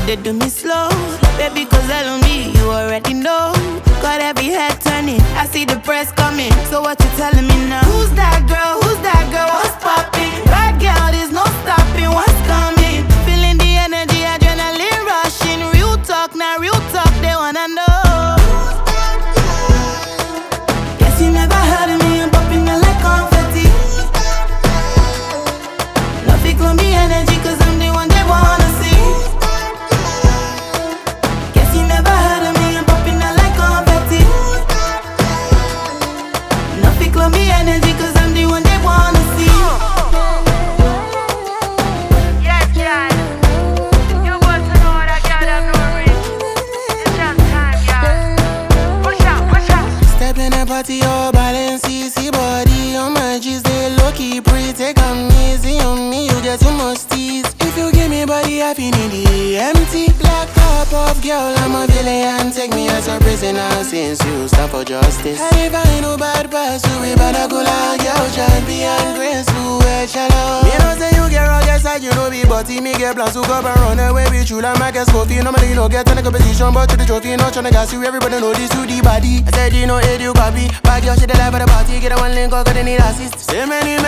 they do me slow. Baby, cause I on me, you already know. Got every head turning, I see the press coming. So what you telling me now? Who's that girl? Who's that girl? What's popping? Bad girl, there's no stopping. What's coming? Feeling the energy, adrenaline rushing. Real talk, now real talk, they wanna know. Guess you never heard of me, I'm popping out like confetti. Love it, call me energy, cause I'm the one they wanna see. Guess you never heard of me, I'm popping out like confetti. Love it, call me energy, cause I'm the one they wanna see. Yes, girl. You want to know that girl have no ring. It's just time, girl. Push out, push out. Step in the party, your balance, easy body on my G's, they low-key pretty. Take 'em easy on me, you get too much tease. If you give me body, I feel in the empty. Black top of girl, I'm a villain. Take me as a prisoner since you stand for justice. I ain't no bad pass, you be better go like girl, champion, graceful, shallow. Me know say you get rugged side, you know be butty. Me get plans to go and run away with you like my guess coffee. Normally you know get in a competition, but to the trophy, not tryna gas you. Everybody know this to the body. I said you know it, you copy. Bad girl, she the life of the party. Get a one link, cause they need assist. Say many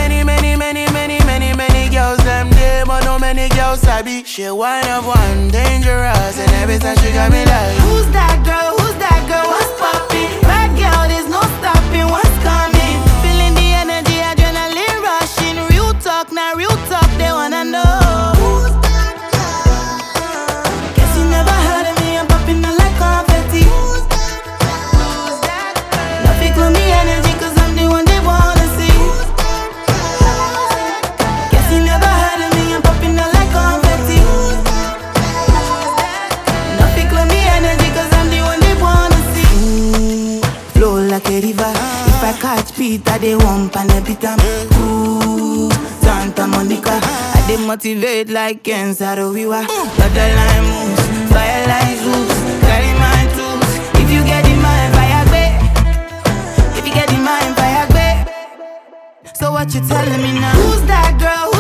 girls them there, but no many girls sabi. She one of one, dangerous, and every time she got me like, Who's that girl? Who's that girl? What's popping? Bad girl, there's no stopping. What's coming? Feeling the energy, adrenaline rushing. Real talk, now real talk, they wanna know. Guess you never heard of me, I'm popping out like confetti. Love it, call me energy, cause I'm the one they wanna see. Guess you never heard of me, I'm popping out like confetti. Love it, call me energy, cause I'm the one they wanna see. Flow like a river. If I catch Peter, they won't pan a bit of ooh, Santa Monica. I they motivate like Ken Saro-Wiwa. Got the line moves, fire like Zeus. Carry my tools. If you get in mind, fire back. If you get in mind, fire back. So what you telling me now? Who's that girl?